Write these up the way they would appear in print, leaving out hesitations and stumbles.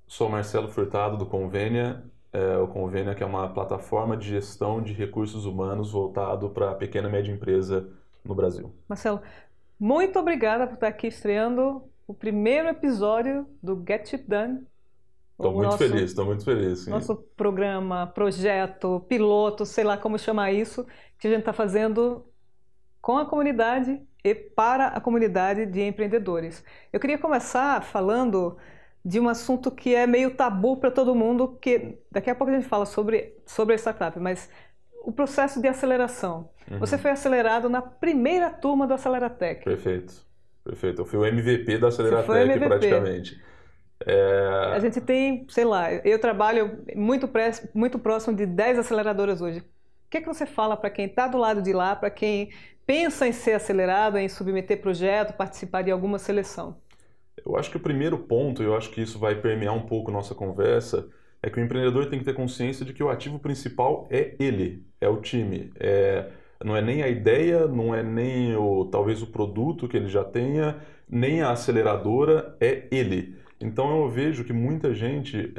Sou Marcelo Furtado do Convênia. O Convênia que é uma plataforma de gestão de recursos humanos voltado para a pequena e média empresa no Brasil. Marcelo, muito obrigada por estar aqui estreando o primeiro episódio do Get It Done. Estou muito feliz. Sim. Nosso programa, projeto, piloto, sei lá como chamar isso, que a gente está fazendo com a comunidade e para a comunidade de empreendedores. Eu queria começar falando de um assunto que é meio tabu para todo mundo, que daqui a pouco a gente fala sobre a startup, mas o processo de aceleração. Você foi acelerado na primeira turma do Aceleratec. Perfeito. Eu fui o MVP da Aceleratec praticamente. A gente tem, sei lá, eu trabalho muito próximo de 10 aceleradoras hoje. O que é que você fala para quem está do lado de lá, para quem pensa em ser acelerado, em submeter projeto, participar de alguma seleção? Eu acho que o primeiro ponto, e eu acho que isso vai permear um pouco nossa conversa, é que o empreendedor tem que ter consciência de que o ativo principal é ele, é o time. Não é nem a ideia, não é nem talvez o produto que ele já tenha, nem a aceleradora, é ele. Então eu vejo que muita gente,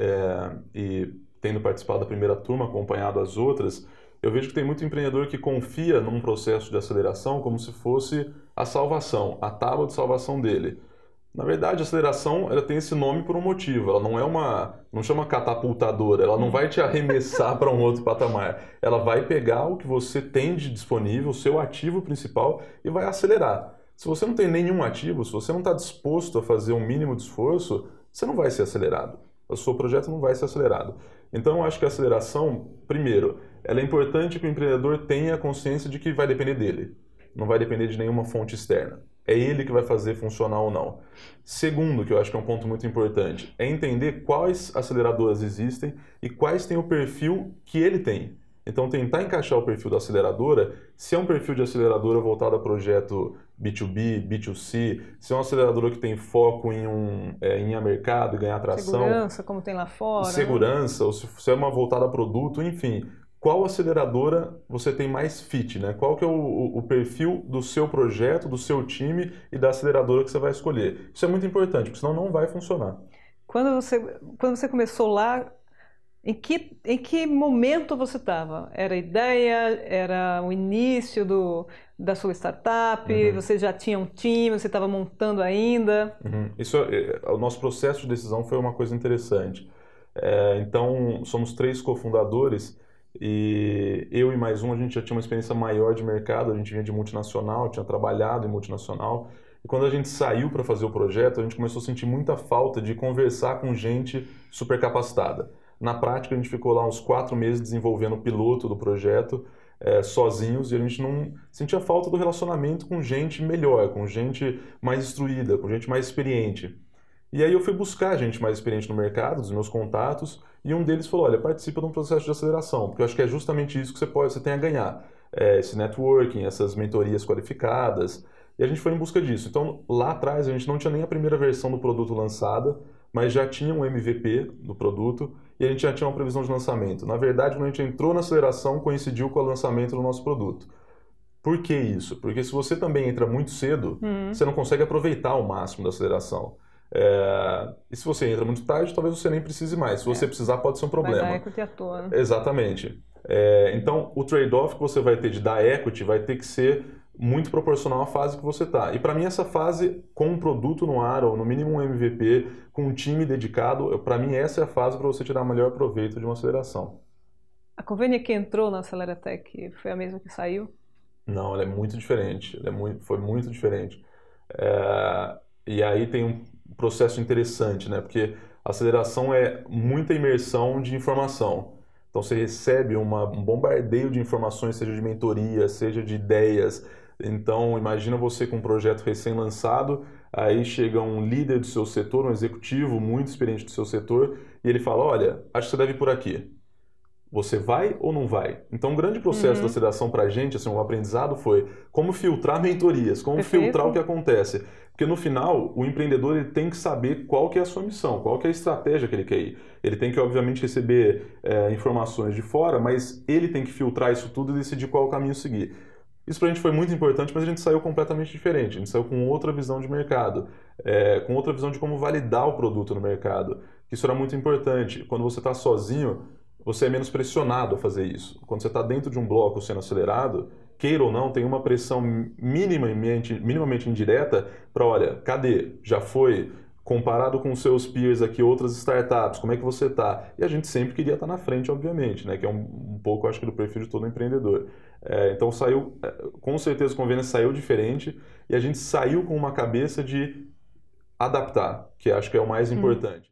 e tendo participado da primeira turma, acompanhado as outras, eu vejo que tem muito empreendedor que confia num processo de aceleração como se fosse a salvação, a tábua de salvação dele. Na verdade, a aceleração ela tem esse nome por um motivo. Ela não chama catapultadora, ela não vai te arremessar para um outro patamar. Ela vai pegar o que você tem de disponível, o seu ativo principal, e vai acelerar. Se você não tem nenhum ativo, se você não está disposto a fazer um mínimo de esforço, você não vai ser acelerado. O seu projeto não vai ser acelerado. Então, eu acho que a aceleração, primeiro, ela é importante que o empreendedor tenha consciência de que vai depender dele. Não vai depender de nenhuma fonte externa. É ele que vai fazer funcionar ou não. Segundo, que eu acho que é um ponto muito importante, é entender quais aceleradoras existem e quais têm o perfil que ele tem. Então, tentar encaixar o perfil da aceleradora, se é um perfil de aceleradora voltado a projeto B2B, B2C, se é uma aceleradora que tem foco em ir a mercado e ganhar atração. Segurança, como tem lá fora. Segurança, ou se é uma voltada a produto, enfim. Qual aceleradora você tem mais fit, né? Qual que é o perfil do seu projeto, do seu time e da aceleradora que você vai escolher? Isso é muito importante, porque senão não vai funcionar. Quando você começou lá, em que momento você estava? Era a ideia? Era o início da sua startup? Você já tinha um time? Você estava montando ainda? O nosso processo de decisão foi uma coisa interessante. Então, somos 3 cofundadores. E eu e mais um, a gente já tinha uma experiência maior de mercado, a gente vinha de multinacional, tinha trabalhado em multinacional. E quando a gente saiu para fazer o projeto, a gente começou a sentir muita falta de conversar com gente super capacitada. Na prática, a gente ficou lá uns 4 meses desenvolvendo o piloto do projeto, sozinhos, e a gente não sentia falta do relacionamento com gente melhor, com gente mais instruída, com gente mais experiente. E aí eu fui buscar gente mais experiente no mercado, os meus contatos, e um deles falou, olha, participa de um processo de aceleração, porque eu acho que é justamente isso que você tem a ganhar. Esse networking, essas mentorias qualificadas, e a gente foi em busca disso. Então, lá atrás, a gente não tinha nem a primeira versão do produto lançada, mas já tinha um MVP do produto, e a gente já tinha uma previsão de lançamento. Na verdade, quando a gente entrou na aceleração, coincidiu com o lançamento do nosso produto. Por que isso? Porque se você também entra muito cedo, você não consegue aproveitar o máximo da aceleração. E se você entra muito tarde, talvez você nem precise mais. Se você precisar, pode ser um problema. Vai dar equity à toa, né? Exatamente. Então, o trade-off que você vai ter de dar equity vai ter que ser muito proporcional à fase que você está. E para mim, essa fase com um produto no ar, ou no mínimo um MVP, com um time dedicado, para mim essa é a fase para você tirar o melhor proveito de uma aceleração. A Convênia que entrou na Aceleratec foi a mesma que saiu? Não, ela é muito diferente. Foi muito diferente. E aí tem um processo interessante, né? Porque a aceleração é muita imersão de informação. Então você recebe um bombardeio de informações, seja de mentoria, seja de ideias. Então imagina você com um projeto recém-lançado, aí chega um líder do seu setor, um executivo muito experiente do seu setor, e ele fala, olha, acho que você deve ir por aqui. Você vai ou não vai? Então, um grande processo da aceleração para a gente, assim, um aprendizado foi como filtrar mentorias, como filtrar o que acontece. Porque no final, o empreendedor ele tem que saber qual que é a sua missão, qual que é a estratégia que ele quer ir. Ele tem que, obviamente, receber informações de fora, mas ele tem que filtrar isso tudo e decidir qual é o caminho seguir. Isso para a gente foi muito importante, mas a gente saiu completamente diferente. A gente saiu com outra visão de mercado, com outra visão de como validar o produto no mercado. Isso era muito importante. Quando você está sozinho, você é menos pressionado a fazer isso. Quando você está dentro de um bloco sendo acelerado, queira ou não, tem uma pressão minimamente indireta para, olha, cadê? Já foi? Comparado com seus peers aqui, outras startups, como é que você está? E a gente sempre queria estar na frente, obviamente, né? Que é um pouco, acho que, do perfil de todo empreendedor. Então saiu, com certeza o Convênio saiu diferente e a gente saiu com uma cabeça de adaptar, que acho que é o mais Hum. importante.